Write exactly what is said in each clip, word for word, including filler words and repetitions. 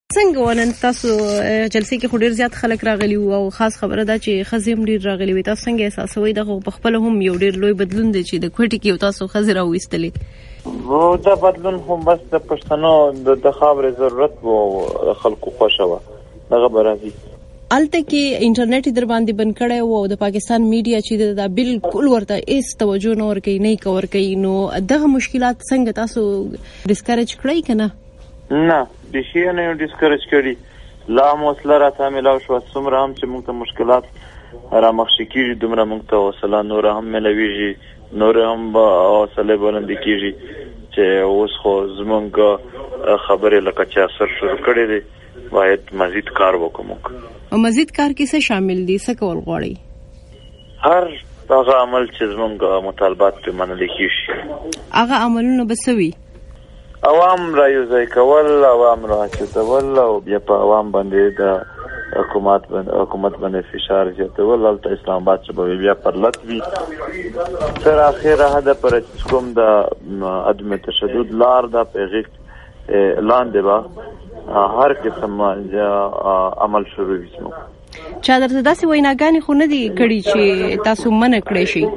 څنګه ونن تاسو جلسې کې خو ډیر زیات خلک راغلي وو او خاص خبره ده چې ښځې هم ډیر راغلي وي، تاسو څنګه احساسوئ دغه په خپله هم یو ډیر لوی بدلون دی چې د کوټې کې تاسو ښځې راویستلې؟ دا بدلون هم بس د پښتنو د خاورې ضرورت و، خلکو خوښه وه، دغه به راځي. هلته کې انټرنیټ در باندې بند کړی و او د پاکستان میډیا چې دا بالکل ورته هیڅ توجه نه ورکوي، نه یې کور کوي، نو دغه مشکلات څنګه تاسو ډسکریج کړئ که نه؟ نه بیخي یې نه یو ډسکریج کړي، لا هم حوصله راته میلاو شوه، څومره هم چې موږ ته مشکلات رامخشي کېږي دومره موږ ته حوصله نوره هم میلاویږي، نوره هم حوصلې بلندې کېږي چې اوس خو زموږ خبرې لکه چې اثر شروع کړی دی، باید مزید کار وکړو. موږ مزید کار کې څه شامل دي، څه کول غواړئ؟ هر هغه عمل چې زموږ مطالبات پرې منلی کېږي. هغه عملونه به څه وي؟ عوام را یوځای کول، عوام را هڅول او بیا په عوام باندې د حکومت حکومت باندې فشار زیاتول. هلته اسلام آباد چې به بیا پرلط وي تر اخره حده پر چې کوم د عدم تشدد لار ده په هغې لاندې به هر قسم عمل شروع وي. چا درته داسې ویناګانې خو نه دي کړي چې تاسو منع کړی شئ؟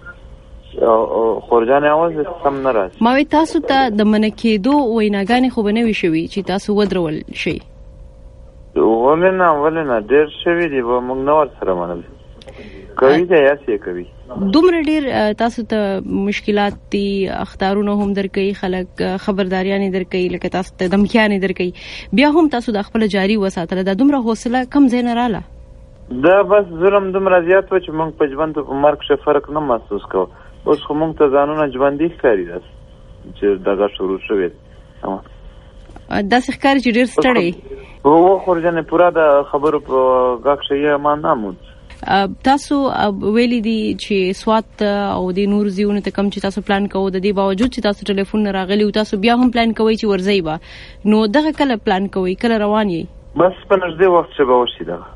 خورجان اواز سم نه راځي. ما وی تاسو ته د منع کېدو ویناګانې خو به نه وي شوي چې تاسو ودرول شئ؟ ولې نه ولې نه ډېر شوي دي، به موږ نه ورسره منل کوي دی یاسې کوي. دومره ډېر تاسو ته مشکلات دي، اخطارونه هم درکوي خلک، خبرداریانې درکوي، لکه تاسو ته دمکیانې درکوي، بیا هم تاسو د خپله جاري وساتله، دا دومره حوصله کم ځای نه راله؟ دا بس ظلم دومره زیات و چې موږ په ژوند په مرګ ښه فرق نه محسوس کوو. اوس خو موږ ته ځانونه ژوندي ښکاري داس چې دغه شروع شوی دی. داسې ښکاري چې ډېر ستړی و خورجانې پوره د خبرو په غږ ښه ما نمود. تاسو ویلي دي چې سوات او د نور ځایونو ته کم چې تاسو پلان کوو، د دې باوجود چې تاسو ټلیفون نه راغلی او تاسو بیا هم پلان کوئ چې ورځئ به، نو دغه کله پلان کوئ، کله روان یئ؟ بس په نږدې وخت چې به وشي دغه